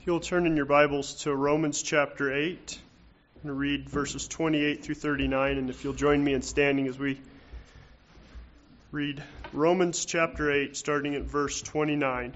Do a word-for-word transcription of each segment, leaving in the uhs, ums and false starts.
If you'll turn in your Bibles to Romans chapter eight, I'm going to read verses twenty-eight through thirty-nine, and if you'll join me in standing as we read Romans chapter eight, starting at verse twenty-nine.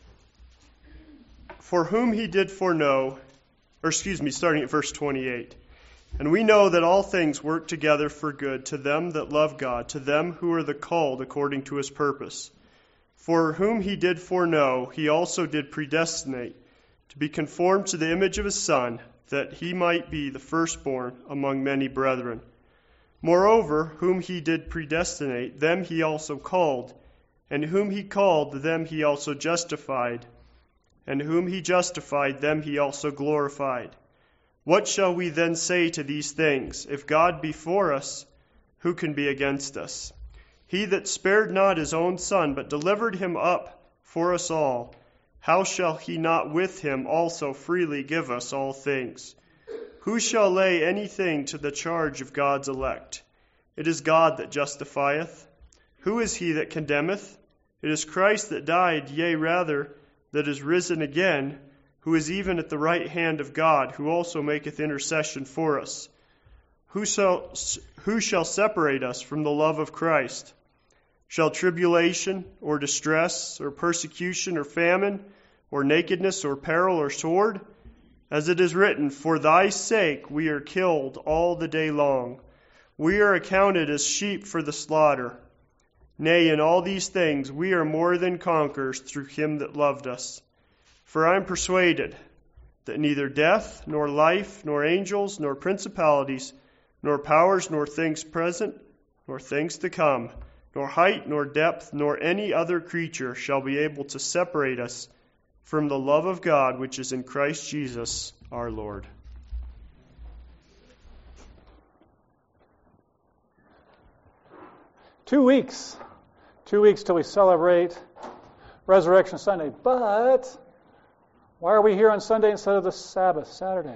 For whom he did foreknow, or excuse me, starting at verse twenty-eight. And we know that all things work together for good to them that love God, to them who are the called according to his purpose. For whom he did foreknow, he also did predestinate, to be conformed to the image of his Son, that he might be the firstborn among many brethren. Moreover, whom he did predestinate, them he also called, and whom he called, them he also justified, and whom he justified, them he also glorified. What shall we then say to these things? If God be for us, who can be against us? He that spared not his own Son, but delivered him up for us all, how shall he not with him also freely give us all things? Who shall lay anything to the charge of God's elect? It is God that justifieth. Who is he that condemneth? It is Christ that died, yea, rather, that is risen again, who is even at the right hand of God, who also maketh intercession for us. Who shall, who shall separate us from the love of Christ? Shall tribulation, or distress, or persecution, or famine, or nakedness, or peril, or sword? As it is written, For thy sake we are killed all the day long. We are accounted as sheep for the slaughter. Nay, in all these things we are more than conquerors through him that loved us. For I am persuaded that neither death, nor life, nor angels, nor principalities, nor powers, nor things present, nor things to come, nor height, nor depth, nor any other creature shall be able to separate us from the love of God which is in Christ Jesus our Lord. Two weeks. Two weeks till we celebrate Resurrection Sunday. But why are we here on Sunday instead of the Sabbath, Saturday?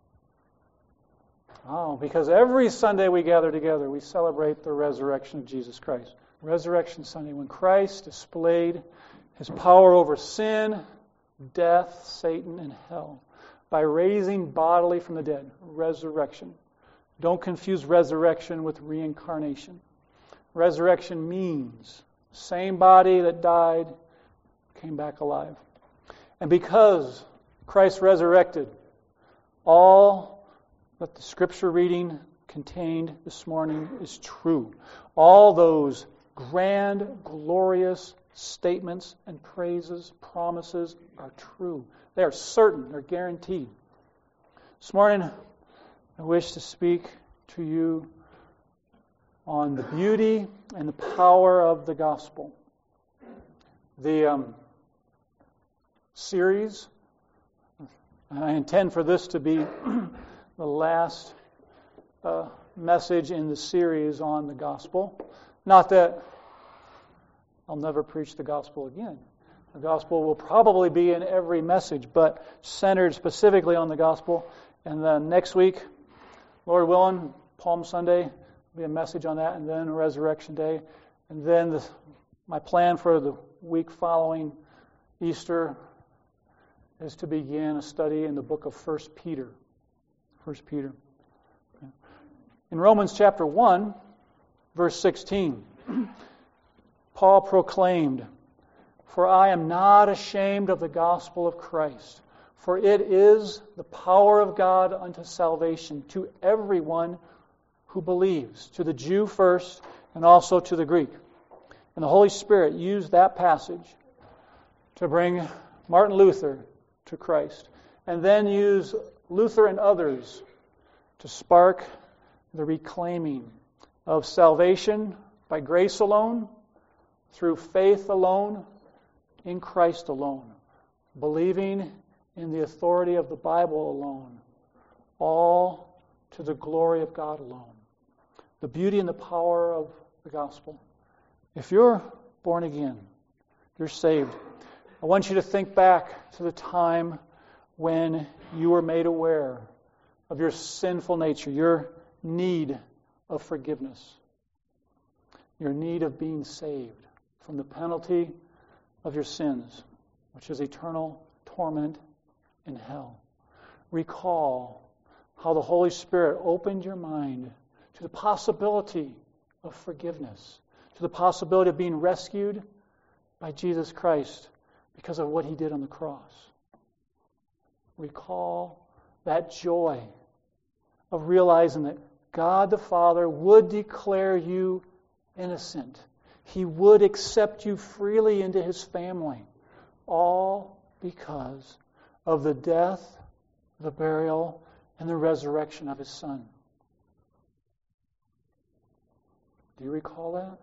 Oh, because every Sunday we gather together, we celebrate the resurrection of Jesus Christ. Resurrection Sunday, when Christ displayed his power over sin, death, Satan, and hell by raising bodily from the dead. Resurrection. Don't confuse resurrection with reincarnation. Resurrection means same body that died came back alive. And because Christ resurrected, all that the scripture reading contained this morning is true. All those grand, glorious statements and praises, promises are true. They are certain. They're guaranteed. This morning, I wish to speak to you on the beauty and the power of the gospel. The um, series, I intend for this to be the last uh, message in the series on the gospel. Not that I'll never preach the gospel again. The gospel will probably be in every message, but centered specifically on the gospel. And then next week, Lord willing, Palm Sunday, will be a message on that, and then Resurrection Day. And then the, my plan for the week following Easter is to begin a study in the book of First Peter. First Peter. In Romans chapter one, verse sixteen, Paul proclaimed, For I am not ashamed of the gospel of Christ, for it is the power of God unto salvation to everyone who believes, to the Jew first, and also to the Greek. And the Holy Spirit used that passage to bring Martin Luther to Christ, and then use Luther and others to spark the reclaiming of salvation by grace alone, through faith alone, in Christ alone, believing in the authority of the Bible alone, all to the glory of God alone. The beauty and the power of the gospel. If you're born again, you're saved, I want you to think back to the time when you were made aware of your sinful nature, your need of forgiveness, your need of being saved from the penalty of your sins, which is eternal torment in hell. Recall how the Holy Spirit opened your mind to the possibility of forgiveness, to the possibility of being rescued by Jesus Christ because of what He did on the cross. Recall that joy of realizing that God the Father would declare you innocent. He would accept you freely into His family, all because of the death, the burial, and the resurrection of His Son. Do you recall that?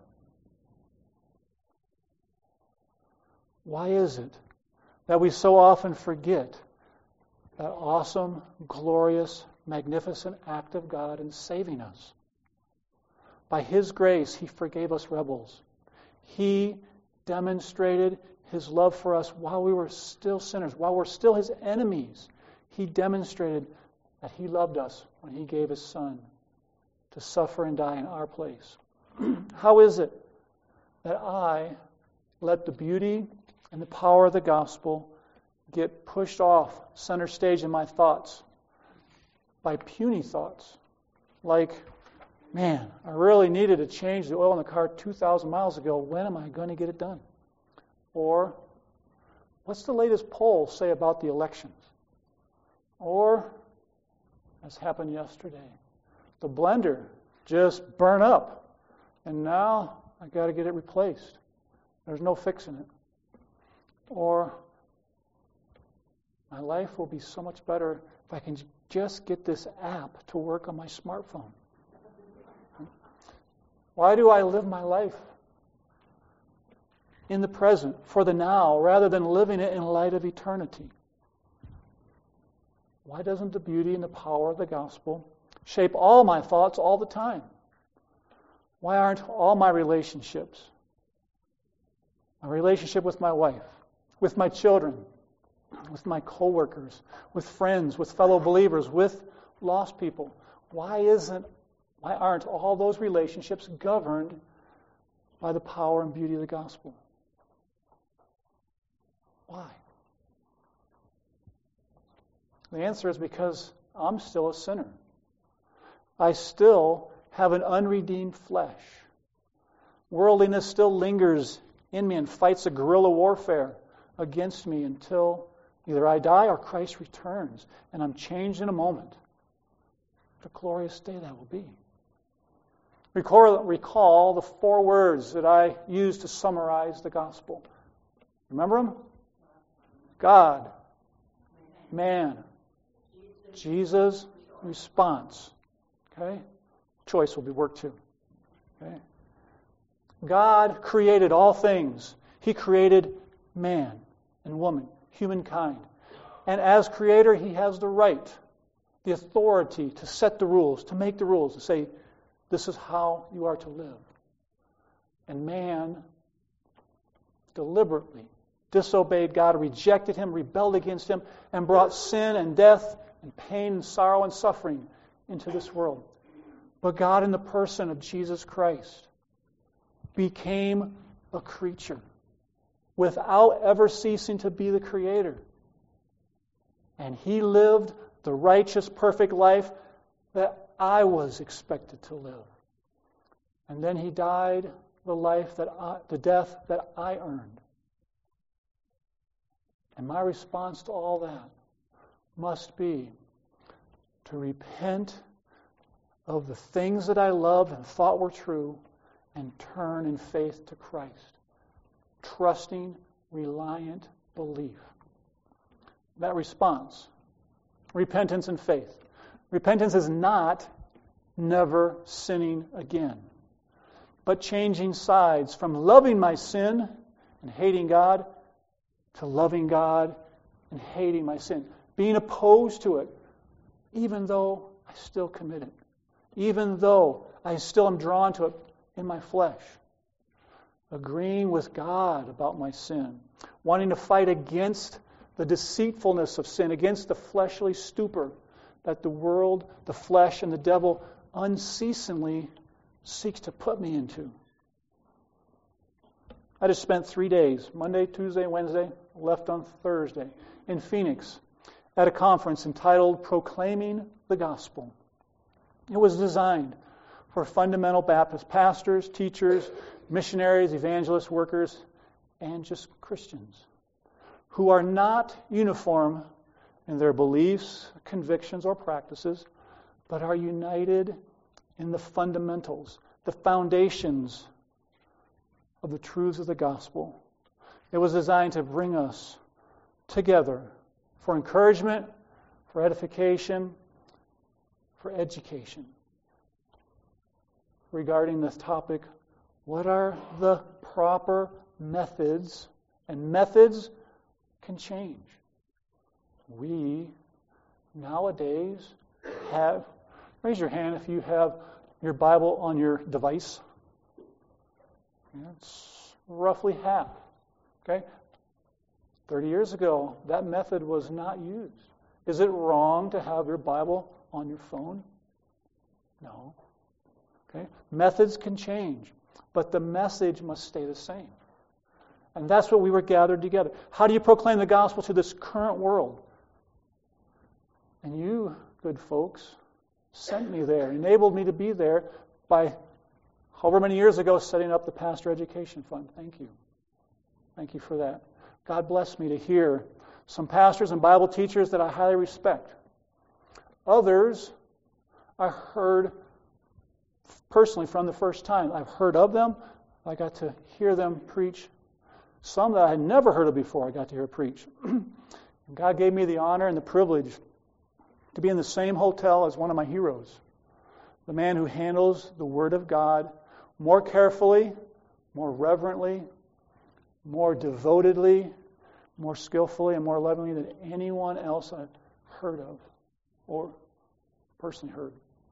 Why is it that we so often forget that awesome, glorious, magnificent act of God in saving us? By His grace, He forgave us rebels. He demonstrated His love for us while we were still sinners, while we're still His enemies. He demonstrated that He loved us when He gave His Son to suffer and die in our place. How is it that I let the beauty and the power of the gospel get pushed off center stage in my thoughts by puny thoughts like, man, I really needed to change the oil in the car two thousand miles ago. When am I going to get it done? Or, what's the latest poll say about the elections? Or, as happened yesterday, the blender just burned up, and now I got to get it replaced. There's no fixing it. Or, my life will be so much better if I can just get this app to work on my smartphone. Why do I live my life in the present, for the now, rather than living it in light of eternity? Why doesn't the beauty and the power of the gospel shape all my thoughts all the time? Why aren't all my relationships, my relationship with my wife, with my children, with my coworkers, with friends, with fellow believers, with lost people, why isn't Why aren't all those relationships governed by the power and beauty of the gospel? Why? The answer is because I'm still a sinner. I still have an unredeemed flesh. Worldliness still lingers in me and fights a guerrilla warfare against me until either I die or Christ returns and I'm changed in a moment. What a glorious day that will be. Recall, recall the four words that I used to summarize the gospel. Remember them? God, man, Jesus, response. Okay? Choice will be worked too. Okay? God created all things. He created man and woman, humankind. And as creator, He has the right, the authority to set the rules, to make the rules, to say, this is how you are to live. And man deliberately disobeyed God, rejected Him, rebelled against Him, and brought sin and death and pain and sorrow and suffering into this world. But God, in the person of Jesus Christ, became a creature without ever ceasing to be the Creator. And He lived the righteous, perfect life that I was expected to live. And then He died the life that I, the death that I earned. And my response to all that must be to repent of the things that I loved and thought were true and turn in faith to Christ. Trusting, reliant belief. That response, repentance and faith. Repentance is not never sinning again, but changing sides from loving my sin and hating God to loving God and hating my sin. Being opposed to it, even though I still commit it. Even though I still am drawn to it in my flesh. Agreeing with God about my sin. Wanting to fight against the deceitfulness of sin, against the fleshly stupor that the world, the flesh, and the devil unceasingly seeks to put me into. I just spent three days, Monday, Tuesday, Wednesday, left on Thursday, in Phoenix, at a conference entitled Proclaiming the Gospel. It was designed for fundamental Baptist pastors, teachers, missionaries, evangelists, workers, and just Christians who are not uniform in their beliefs, convictions, or practices, but are united in the fundamentals, the foundations of the truths of the gospel. It was designed to bring us together for encouragement, for edification, for education. Regarding this topic, what are the proper methods? And methods can change. We nowadays have, raise your hand if you have your Bible on your device. It's roughly half. Okay? thirty years ago, that method was not used. Is it wrong to have your Bible on your phone? No. Okay? Methods can change, but the message must stay the same. And that's what we were gathered together. How do you proclaim the gospel to this current world? And you, good folks, sent me there, enabled me to be there by, however many years ago, setting up the Pastor Education Fund. Thank you. Thank you for that. God bless me to hear some pastors and Bible teachers that I highly respect. Others I heard personally from the first time. I've heard of them. I got to hear them preach. Some that I had never heard of before, I got to hear preach. God gave me the honor and the privilege to be in the same hotel as one of my heroes, the man who handles the Word of God more carefully, more reverently, more devotedly, more skillfully, and more lovingly than anyone else I've heard of or personally heard.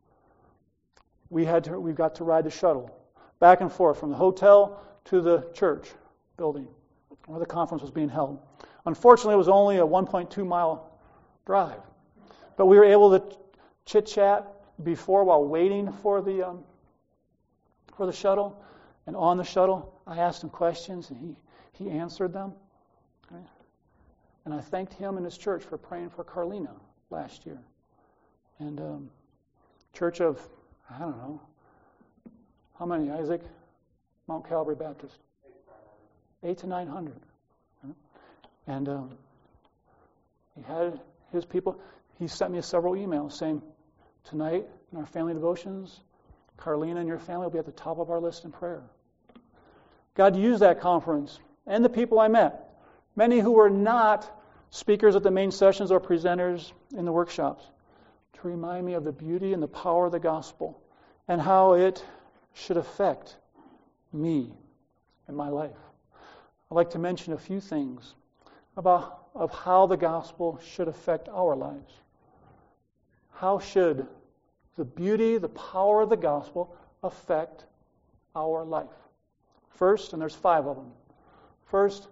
We had to, we got to ride the shuttle back and forth from the hotel to the church building where the conference was being held. Unfortunately, it was only a one point two mile drive, but we were able to chit chat before while waiting for the um, for the shuttle, and on the shuttle, I asked him questions, and he he answered them. Okay. And I thanked him and his church for praying for Carlina last year, and um, church of I don't know how many, Isaac, Mount Calvary Baptist. Eight to nine hundred. And um, he had his people, he sent me several emails saying, tonight in our family devotions, Carlina and your family will be at the top of our list in prayer. God used that conference and the people I met, many who were not speakers at the main sessions or presenters in the workshops, to remind me of the beauty and the power of the gospel and how it should affect me and my life. I'd like to mention a few things about of how the gospel should affect our lives. How should the beauty, the power of the gospel affect our life? First, and there's five of them. First,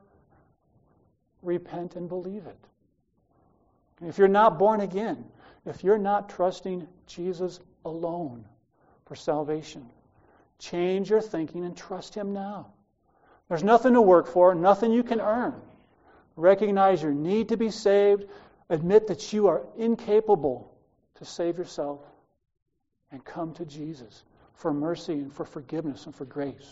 repent and believe it. If you're not born again, if you're not trusting Jesus alone for salvation, change your thinking and trust Him now. There's nothing to work for, nothing you can earn. Recognize your need to be saved. Admit that you are incapable to save yourself. And come to Jesus for mercy and for forgiveness and for grace.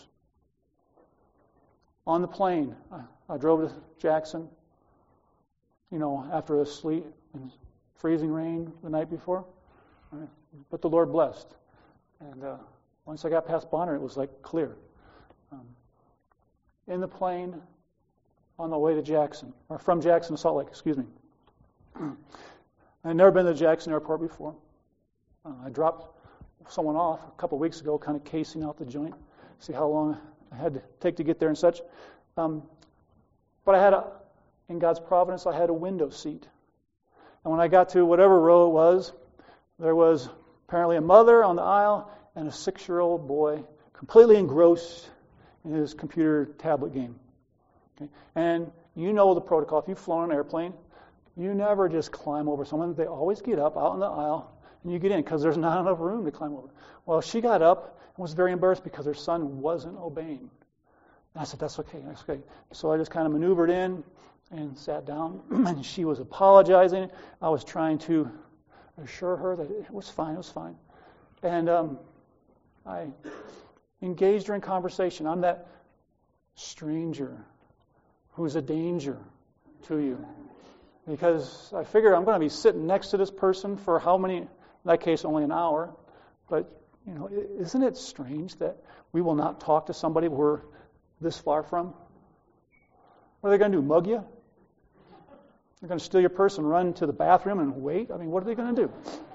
On the plane, I, I drove to Jackson, you know, after a sleet and freezing rain the night before. But the Lord blessed. And uh, once I got past Bonner, it was like clear. Um, in the plane on the way to Jackson, or from Jackson to Salt Lake, excuse me. I'd never been to Jackson Airport before. Uh, I dropped someone off a couple of weeks ago, kind of casing out the joint, see how long I had to take to get there and such. Um, but I had, a, in God's providence, I had a window seat. And when I got to whatever row it was, there was apparently a mother on the aisle and a six-year-old boy completely engrossed in his computer tablet game. Okay? And you know the protocol. If you've flown an airplane, you never just climb over someone. They always get up out in the aisle and you get in because there's not enough room to climb over. Well, she got up and was very embarrassed because her son wasn't obeying. And I said, that's okay, that's okay. So I just kind of maneuvered in, and sat down, and she was apologizing. I was trying to assure her that it was fine, it was fine. And um, I engaged her in conversation. I'm that stranger who's a danger to you. Because I figure I'm going to be sitting next to this person for how many, in that case only an hour, but you know, isn't it strange that we will not talk to somebody we're this far from? What are they going to do, mug you? They're going to steal your purse and run to the bathroom and wait? I mean, what are they going to do?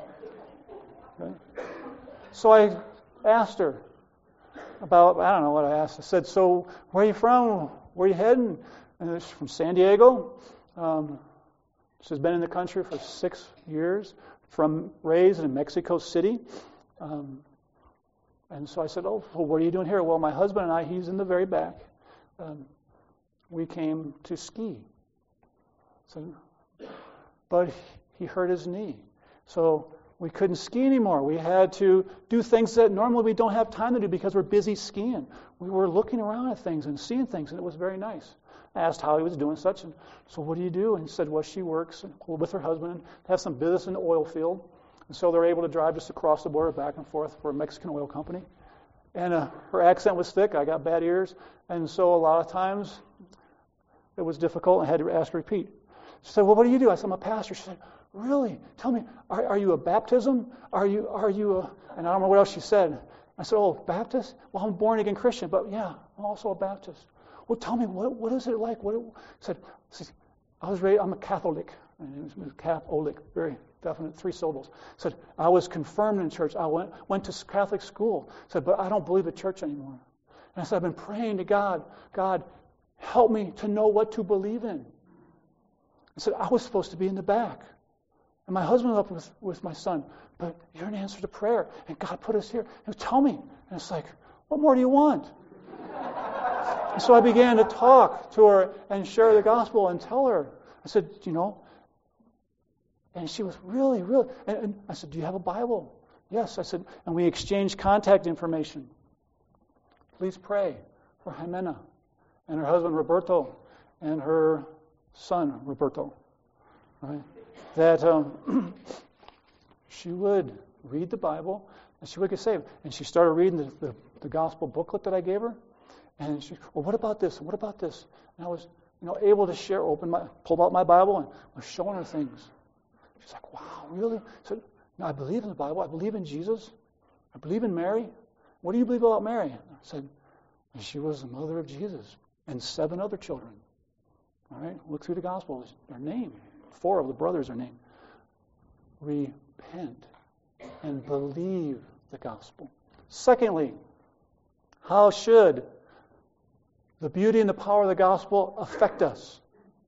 Okay. So I asked her about, I don't know what I asked. I said, so where are you from? Where are you heading? And she's from San Diego. Um, she's been in the country for six years, from raised in Mexico City. Um, and so I said, oh, well, what are you doing here? Well, my husband and I, he's in the very back. Um, we came to ski. So, but he hurt his knee. So we couldn't ski anymore. We had to do things that normally we don't have time to do because we're busy skiing. We were looking around at things and seeing things, and it was very nice. I asked how he was doing such, and so what do you do? And he said, well, she works with her husband and has some business in the oil field. And so they're able to drive just across the border back and forth for a Mexican oil company. And uh, her accent was thick. I got bad ears. And so a lot of times it was difficult. I had to ask her to repeat. She said, well, what do you do? I said, I'm a pastor. She said, really? Tell me, are, are you a baptism? Are you, are you a, and I don't know what else she said. I said, oh, Baptist? Well, I'm a born-again Christian, but yeah, I'm also a Baptist. Well, tell me, what what is it like? What it, I said, I was raised, I'm a Catholic. And it was Catholic, very definite, three syllables. I said, I was confirmed in church. I went, went to Catholic school. I said, but I don't believe in church anymore. And I said, I've been praying to God, God, help me to know what to believe in. I said, I was supposed to be in the back. And my husband was up with, with my son. But you're an answer to prayer. And God put us here. And tell me. And it's like, what more do you want? And so I began to talk to her and share the gospel and tell her. I said, you know, and she was really, really, and, and I said, do you have a Bible? Yes. I said, and we exchanged contact information. Please pray for Jimena and her husband Roberto and her son Roberto. Right? That um, she would read the Bible and she would get saved. And she started reading the, the, the gospel booklet that I gave her. And she, well, what about this? What about this? And I was, you know, able to share, open my, pull out my Bible and was showing her things. She's like, wow, really? I said, no, I believe in the Bible. I believe in Jesus. I believe in Mary. What do you believe about Mary? I said, she was the mother of Jesus and seven other children. All right, look through the Gospels. Their name, four of the brothers are named. Repent and believe the gospel. Secondly, how should the beauty and the power of the gospel affect us?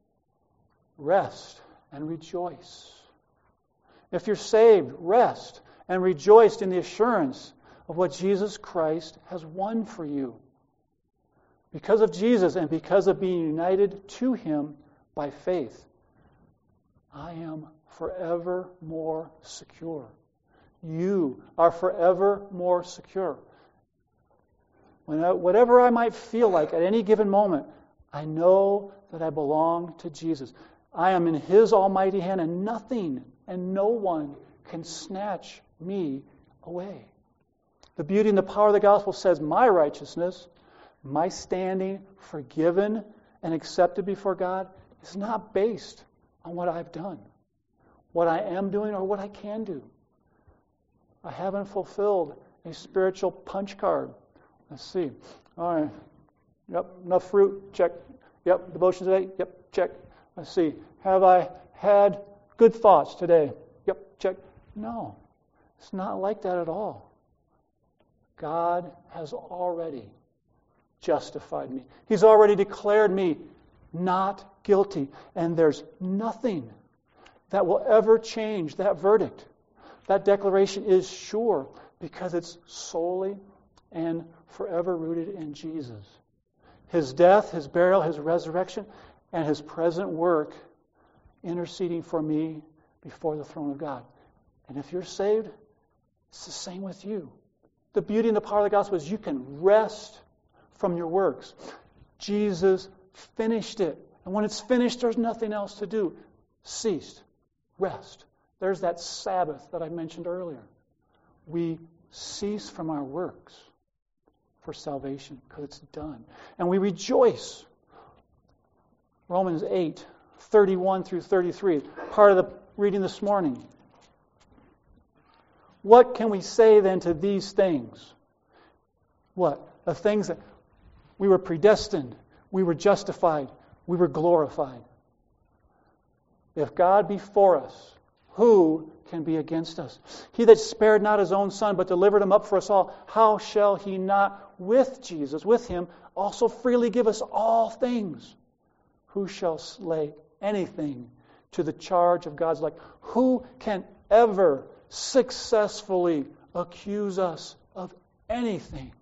Rest and rejoice. If you're saved, rest and rejoice in the assurance of what Jesus Christ has won for you. Because of Jesus and because of being united to Him by faith, I am forever more secure. You are forever more secure. When I, whatever I might feel like at any given moment, I know that I belong to Jesus. I am in His almighty hand, and nothing and no one can snatch me away. The beauty and the power of the gospel says my righteousness, my standing forgiven and accepted before God, is not based on what I've done, what I am doing, or what I can do. I haven't fulfilled a spiritual punch card. Let's see. All right. Yep. Enough fruit. Check. Yep. Devotion today. Yep. Check. Let's see. Have I had good thoughts today? Yep. Check. No. It's not like that at all. God has already justified me. He's already declared me not guilty. And there's nothing that will ever change that verdict. That declaration is sure because it's solely and forever rooted in Jesus. His death, His burial, His resurrection, and His present work interceding for me before the throne of God. And if you're saved, it's the same with you. The beauty and the power of the gospel is you can rest from your works. Jesus finished it. And And when it's finished, there's nothing else to do. Ceased. Rest. There's that Sabbath that I mentioned earlier. We cease from our works for salvation because it's done. And we rejoice. Romans eight, thirty-one through thirty-three, part of the reading this morning. What can we say then to these things? What? The things that we were predestined, we were justified, we were glorified. If God be for us, who can be against us? He that spared not his own Son, but delivered him up for us all, how shall he not with Jesus, with him, also freely give us all things? Who shall lay anything to the charge of God's elect? Who can ever successfully accuse us of anything?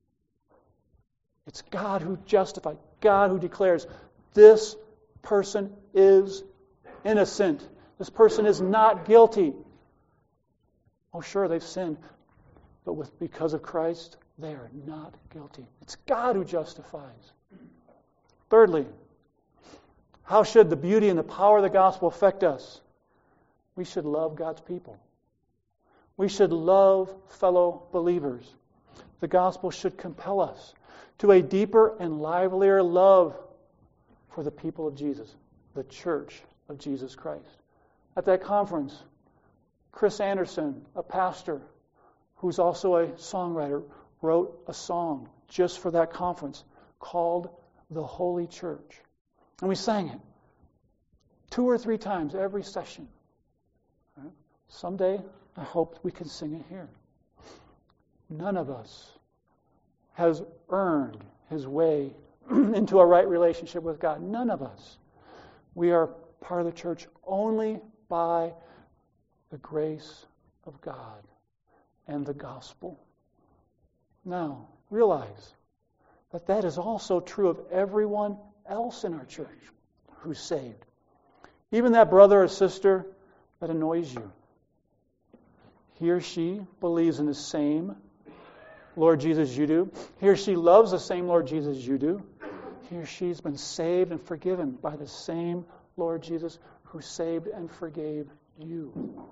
It's God who justifies, God who declares this person is innocent. This person is not guilty. Oh, sure, they've sinned, but with because of Christ, they are not guilty. It's God who justifies. Thirdly, how should the beauty and the power of the gospel affect us? We should love God's people. We should love fellow believers. The gospel should compel us to a deeper and livelier love for the people of Jesus, the church of Jesus Christ. At that conference, Chris Anderson, a pastor who's also a songwriter, wrote a song just for that conference called The Holy Church. And we sang it two or three times every session. Right? Someday, I hope we can sing it here. None of us has earned his way into a right relationship with God. None of us. We are part of the church only by the grace of God and the gospel. Now, realize that that is also true of everyone else in our church who's saved. Even that brother or sister that annoys you. He or she believes in the same Lord Jesus you do. He or she loves the same Lord Jesus you do. He or she's been saved and forgiven by the same Lord Jesus who saved and forgave you.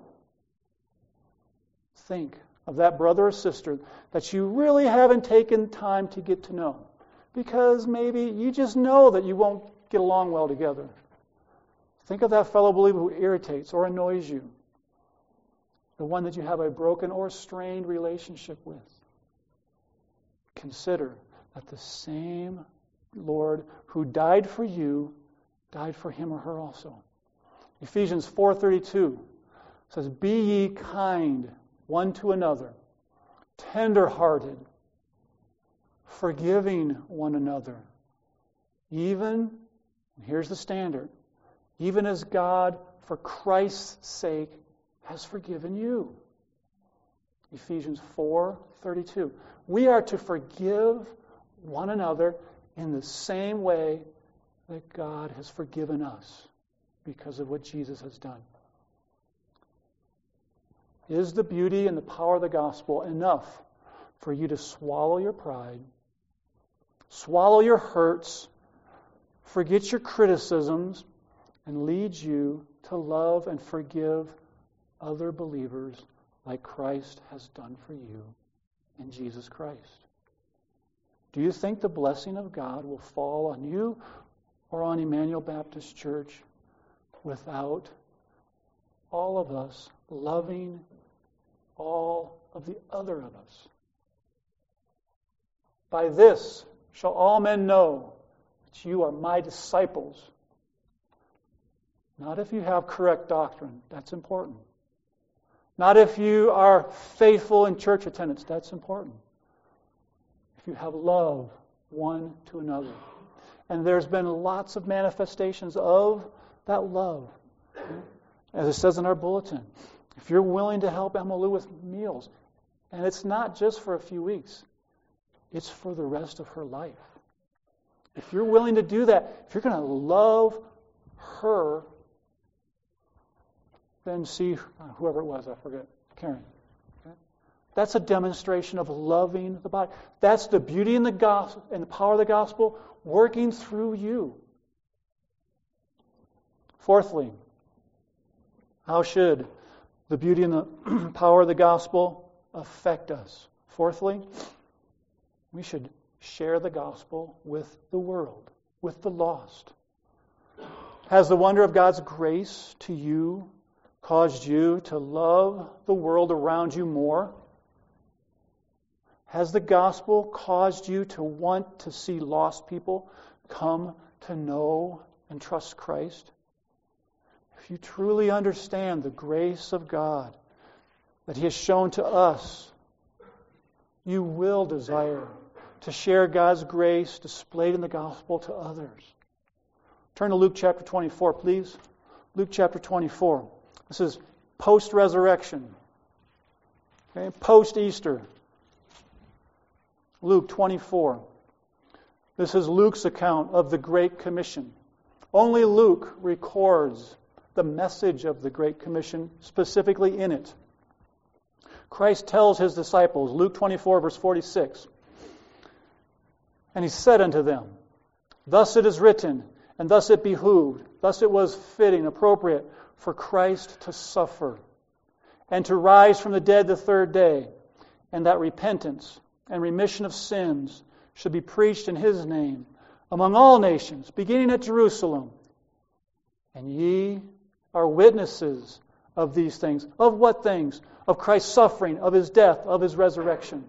Think of that brother or sister that you really haven't taken time to get to know, because maybe you just know that you won't get along well together. Think of that fellow believer who irritates or annoys you, the one that you have a broken or strained relationship with. Consider that the same Lord who died for you died for him or her also. Ephesians four thirty-two says, "Be ye kind one to another, tender-hearted, forgiving one another, even," and here's the standard, "even as God, for Christ's sake, has forgiven you." Ephesians four thirty-two. We are to forgive one another in the same way that God has forgiven us because of what Jesus has done. Is the beauty and the power of the gospel enough for you to swallow your pride, swallow your hurts, forget your criticisms, and lead you to love and forgive other believers like Christ has done for you in Jesus Christ? Do you think the blessing of God will fall on you or on Emmanuel Baptist Church without all of us loving all of the other of us? By this shall all men know that you are my disciples. Not if you have correct doctrine. That's important. Not if you are faithful in church attendance. That's important. If you have love one to another. And there's been lots of manifestations of that love. As it says in our bulletin, if you're willing to help Emma Lou with meals, and it's not just for a few weeks, it's for the rest of her life. If you're willing to do that, if you're going to love her, then see whoever it was, I forget, Karen. Okay? That's a demonstration of loving the body. That's the beauty in the gospel and the power of the gospel working through you. Fourthly, how should the beauty and the power of the gospel affect us? Fourthly, we should share the gospel with the world, with the lost. Has the wonder of God's grace to you caused you to love the world around you more? Has the gospel caused you to want to see lost people come to know and trust Christ? If you truly understand the grace of God that He has shown to us, you will desire to share God's grace displayed in the gospel to others. Turn to Luke chapter twenty-four, please. Luke chapter twenty-four. This is post-resurrection. Okay, post-Easter. Luke twenty-four. This is Luke's account of the Great Commission. Only Luke records the message of the Great Commission specifically in it. Christ tells His disciples, Luke twenty-four, verse forty-six, and He said unto them, Thus it is written, and thus it behooved, thus it was fitting, appropriate, for Christ to suffer, and to rise from the dead the third day, and that repentance and remission of sins should be preached in His name among all nations, beginning at Jerusalem. And ye are witnesses of these things. Of what things? Of Christ's suffering, of His death, of His resurrection.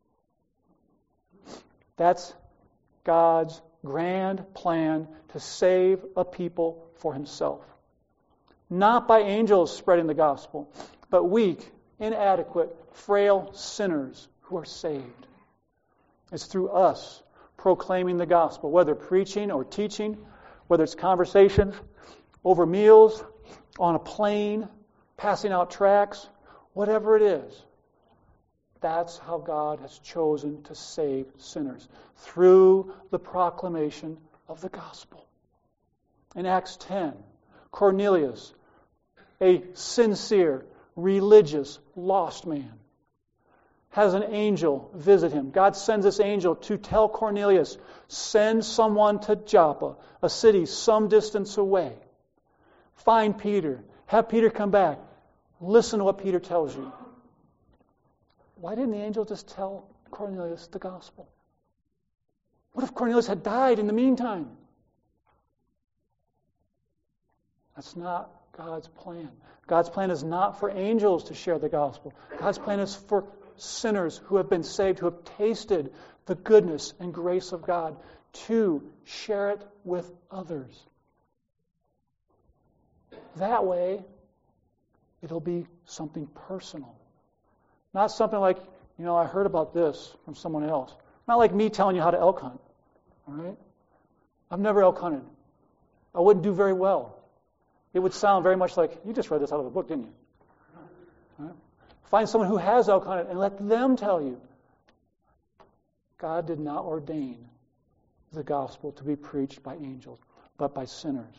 That's God's grand plan to save a people for Himself. Not by angels spreading the gospel, but weak, inadequate, frail sinners who are saved. It's through us proclaiming the gospel, whether preaching or teaching, whether it's conversations, over meals, on a plane, passing out tracts, whatever it is. That's how God has chosen to save sinners, through the proclamation of the gospel. In Acts ten, Cornelius, a sincere, religious, lost man, has an angel visit him. God sends this angel to tell Cornelius, send someone to Joppa, a city some distance away. Find Peter. Have Peter come back. Listen to what Peter tells you. Why didn't the angel just tell Cornelius the gospel? What if Cornelius had died in the meantime? That's not God's plan. God's plan is not for angels to share the gospel. God's plan is for sinners who have been saved, who have tasted the goodness and grace of God, to share it with others. That way, it'll be something personal. Not something like, you know, I heard about this from someone else. Not like me telling you how to elk hunt. All right? I've never elk hunted. I wouldn't do very well. It would sound very much like, you just read this out of a book, didn't you? All right? Find someone who has elk hunted and let them tell you. God did not ordain the gospel to be preached by angels, but by sinners.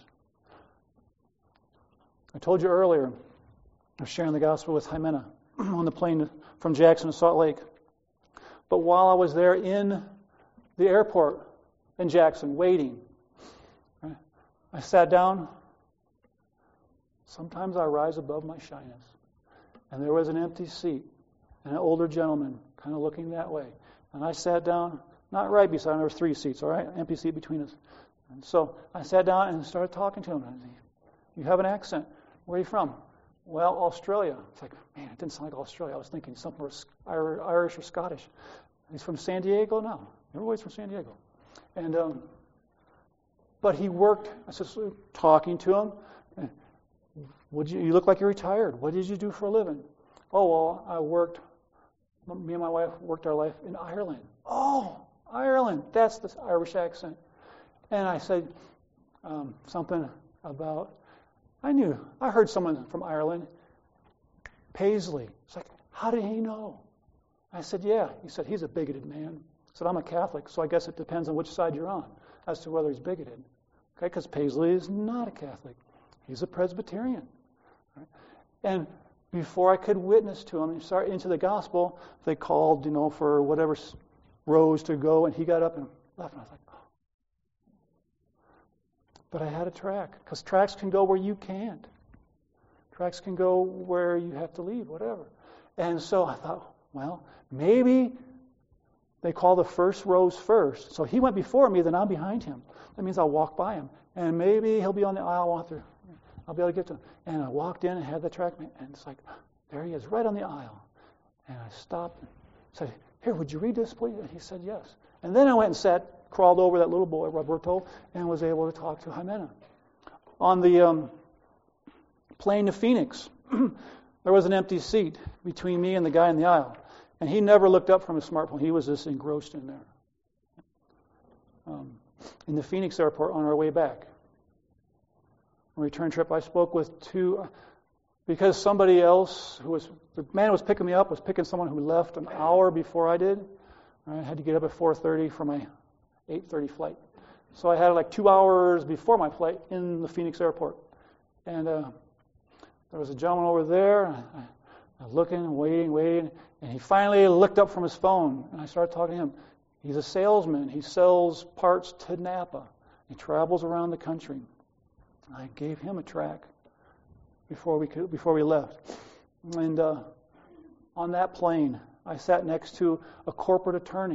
I told you earlier, I was sharing the gospel with Jimena on the plane from Jackson to Salt Lake. But while I was there in the airport in Jackson, waiting, I sat down. Sometimes I rise above my shyness. And there was an empty seat, and an older gentleman kind of looking that way. And I sat down, not right beside him, there were three seats, all right? Empty seat between us. And so I sat down and started talking to him. And you have an accent. Where are you from? Well, Australia. It's like, man, it didn't sound like Australia. I was thinking something was Irish or Scottish. He's from San Diego? No. Everybody's from San Diego. And um, but he worked, I was just talking to him. Would you, you look like you're retired. What did you do for a living? Oh, well, I worked, me and my wife worked our life in Ireland. Oh, Ireland. That's the Irish accent. And I said um, something about, I knew, I heard someone from Ireland, Paisley. It's like, how did he know? I said, yeah. He said, he's a bigoted man. I said, I'm a Catholic, so I guess it depends on which side you're on as to whether he's bigoted. Okay, because Paisley is not a Catholic. He's a Presbyterian. Right? And before I could witness to him and start into the gospel, they called, you know, for whatever rows to go, and he got up and left. And I was like, oh. But I had a track, because tracks can go where you can't. Tracks can go where you have to leave, whatever. And so I thought, well, maybe they call the first rows first. So he went before me, then I'm behind him. That means I'll walk by him. And maybe he'll be on the aisle after. I'll be able to get to him. And I walked in and had the track, and it's like, there he is, right on the aisle. And I stopped and said, here, would you read this, please? And he said, yes. And then I went and sat, crawled over that little boy, Roberto, and was able to talk to Jimena. On the um, plane to Phoenix, there was an empty seat between me and the guy in the aisle. And he never looked up from his smartphone. He was just engrossed in there. Um, in the Phoenix airport on our way back, on return trip, I spoke with two, because somebody else who was, the man who was picking me up was picking someone who left an hour before I did. I had to get up at four thirty for my eight thirty flight. So I had like two hours before my flight in the Phoenix airport. And uh, there was a gentleman over there, I, I was looking, waiting, waiting, and he finally looked up from his phone, and I started talking to him. He's a salesman. He sells parts to Napa. He travels around the country. I gave him a track before we could, before we left. And uh, on that plane, I sat next to a corporate attorney,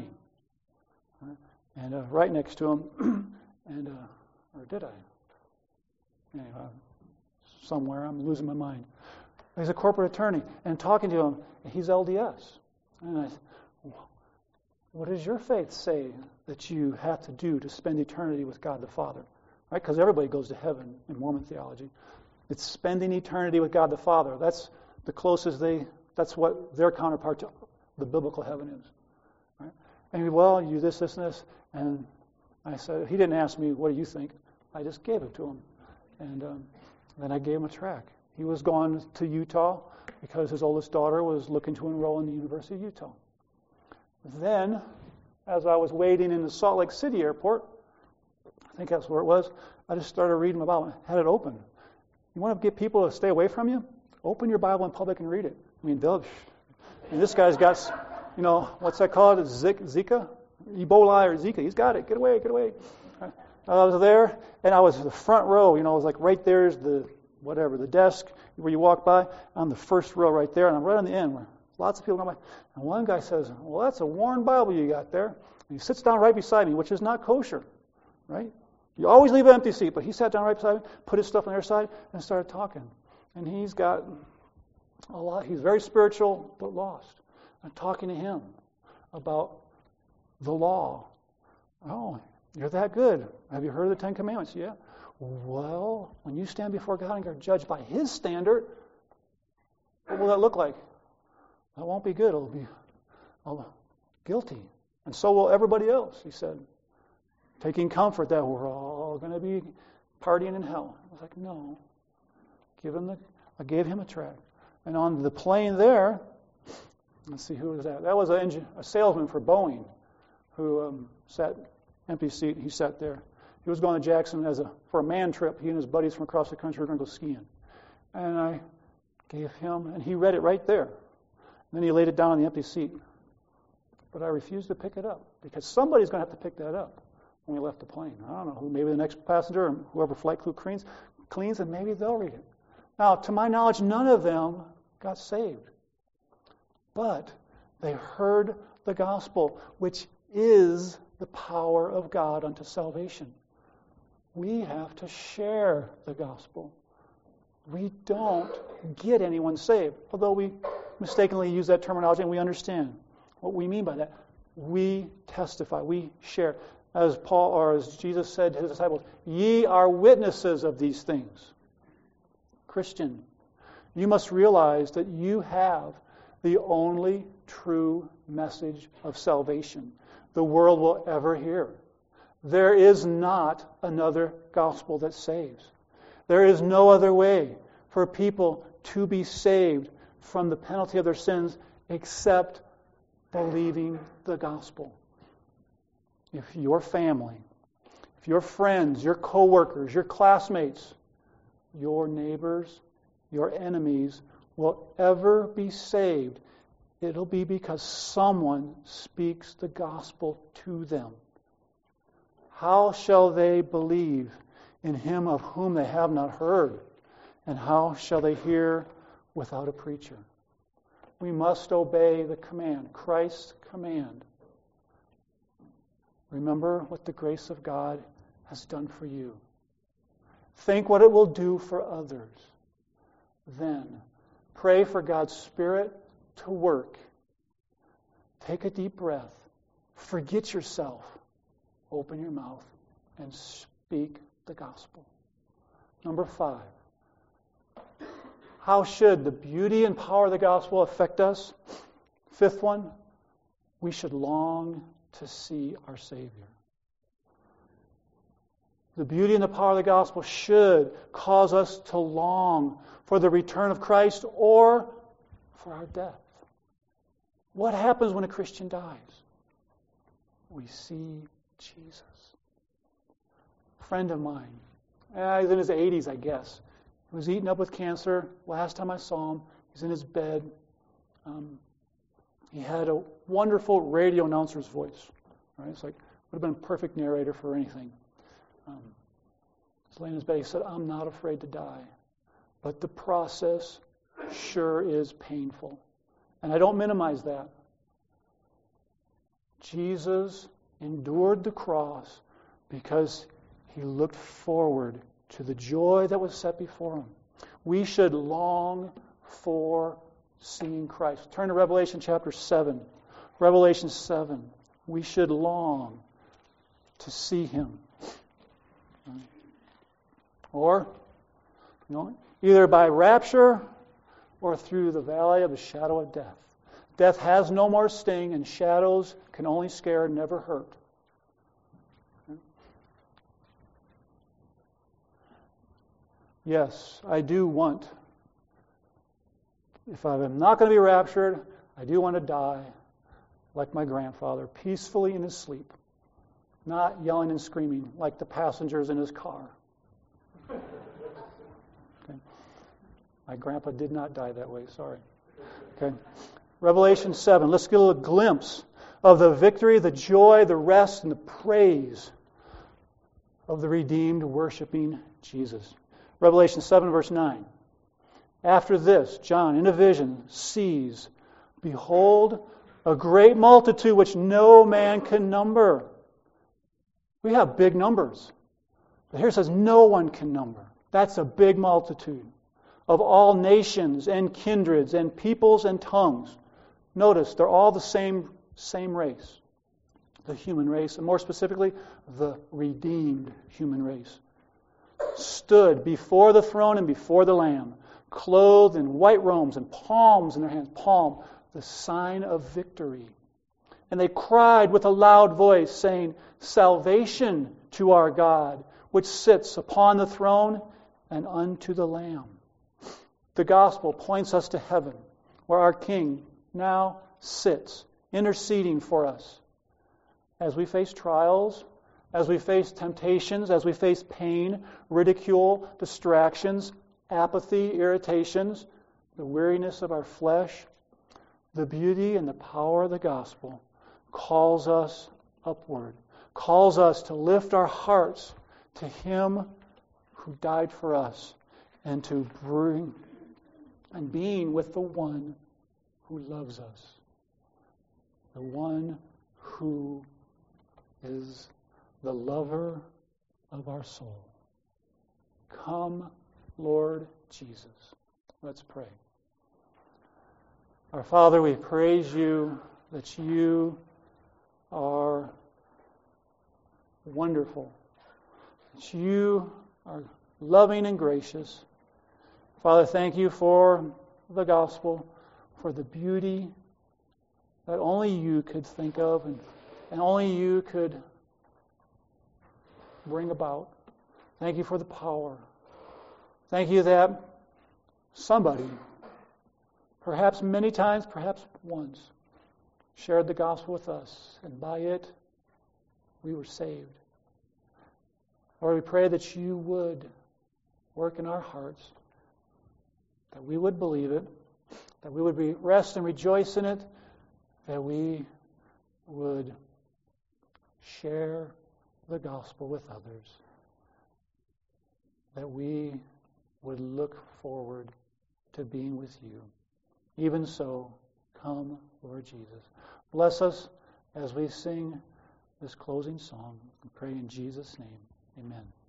and uh, right next to him, and uh, or did I? Anyway, somewhere I'm losing my mind. He's a corporate attorney, and talking to him, he's L D S. And I said, what does your faith say that you have to do to spend eternity with God the Father? Right? Because everybody goes to heaven in Mormon theology. It's spending eternity with God the Father. That's the closest they, that's what their counterpart to the biblical heaven is. Right? And he, well, you this, this, and this. And I said, he didn't ask me, what do you think? I just gave it to him. And um, then I gave him a track. He was going to Utah because his oldest daughter was looking to enroll in the University of Utah. Then, as I was waiting in the Salt Lake City airport, I think that's where it was, I just started reading my Bible. I had it open. You want to get people to stay away from you? Open your Bible in public and read it. I mean, they'll... And this guy's got, you know, what's that called? Zika? Ebola or Zika. He's got it. Get away, get away. I was there, and I was the front row. You know, it was like right there's the, whatever, the desk where you walk by. I'm the first row right there, and I'm right on the end where lots of people come by. And one guy says, well, that's a worn Bible you got there. And he sits down right beside me, which is not kosher, right? You always leave an empty seat, but he sat down right beside me, put his stuff on the other side, and started talking. And he's got a lot, he's very spiritual, but lost. I'm talking to him about the law. Oh, you're that good. Have you heard of the Ten Commandments? Yeah. Well, when you stand before God and are judged by His standard, what will that look like? That won't be good. It'll be oh, guilty. And so will everybody else, he said. Taking comfort that we're all going to be partying in hell. I was like, no. Give him the, I gave him a track. And on the plane there, let's see, who was that? That was a, engine, a salesman for Boeing who um, sat, empty seat, he sat there. He was going to Jackson as a for a man trip. He and his buddies from across the country were going to go skiing. And I gave him, and he read it right there. And then he laid it down on the empty seat. But I refused to pick it up because somebody's going to have to pick that up when we left the plane. I don't know who, maybe the next passenger or whoever flight crew cleans, cleans, and maybe they'll read it. Now, to my knowledge, none of them got saved. But they heard the gospel, which is the power of God unto salvation. We have to share the gospel. We don't get anyone saved, although we mistakenly use that terminology and we understand what we mean by that. We testify, we share. As Paul or as Jesus said to his disciples, ye are witnesses of these things. Christian, you must realize that you have the only true message of salvation the world will ever hear. There is not another gospel that saves. There is no other way for people to be saved from the penalty of their sins except believing the gospel. If your family, if your friends, your co-workers, your classmates, your neighbors, your enemies will ever be saved, it'll be because someone speaks the gospel to them. How shall they believe in him of whom they have not heard? And how shall they hear without a preacher? We must obey the command, Christ's command. Remember what the grace of God has done for you. Think what it will do for others. Then, pray for God's Spirit to work. Take a deep breath. Forget yourself. Open your mouth and speak the gospel. Number five. How should the beauty and power of the gospel affect us? Fifth one, we should long to see our Savior. The beauty and the power of the gospel should cause us to long for the return of Christ or for our death. What happens when a Christian dies? We see Jesus. A friend of mine, eh, he's in his eighties, I guess. He was eaten up with cancer. Last time I saw him, he's in his bed. Um, he had a wonderful radio announcer's voice. Right? It's like, would have been a perfect narrator for anything. Um, he's laying in his bed. He said, I'm not afraid to die. But the process sure is painful. And I don't minimize that. Jesus endured the cross because he looked forward to the joy that was set before him. We should long for seeing Christ. Turn to Revelation chapter seven. Revelation seven. We should long to see him. Or, you know, either by rapture or through the valley of the shadow of death. Death has no more sting, and shadows can only scare and never hurt. Yes, I do want, if I'm not going to be raptured, I do want to die like my grandfather, peacefully in his sleep, not yelling and screaming like the passengers in his car. Okay. My grandpa did not die that way, sorry. Okay. Revelation seven, let's get a little glimpse of the victory, the joy, the rest, and the praise of the redeemed worshiping Jesus. Revelation seven, verse nine. After this, John, in a vision, sees, behold, a great multitude which no man can number. We have big numbers. But here it says no one can number. That's a big multitude of all nations and kindreds and peoples and tongues. Notice, they're all the same, same race. The human race, and more specifically, the redeemed human race. Stood before the throne and before the Lamb, clothed in white robes and palms in their hands. Palm, the sign of victory. And they cried with a loud voice, saying, Salvation to our God, which sits upon the throne and unto the Lamb. The gospel points us to heaven, where our King now sits, interceding for us. As we face trials, as we face temptations, as we face pain, ridicule, distractions, apathy, irritations, the weariness of our flesh, the beauty and the power of the gospel calls us upward, calls us to lift our hearts to Him who died for us and to bring and being with the one who loves us, the one who is the lover of our soul. Come, Lord Jesus. Let's pray. Our Father, we praise you that you are wonderful, that you are loving and gracious. Father, thank you for the gospel, for the beauty that only you could think of and, and only you could bring about. Thank you for the power. Thank you that somebody, perhaps many times, perhaps once, shared the gospel with us, and by it we were saved. Lord, we pray that you would work in our hearts, that we would believe it, that we would be rest and rejoice in it, that we would share the gospel with others. that we would look forward to being with you. Even so, come, Lord Jesus. Bless us as we sing this closing song. We pray in Jesus' name. Amen.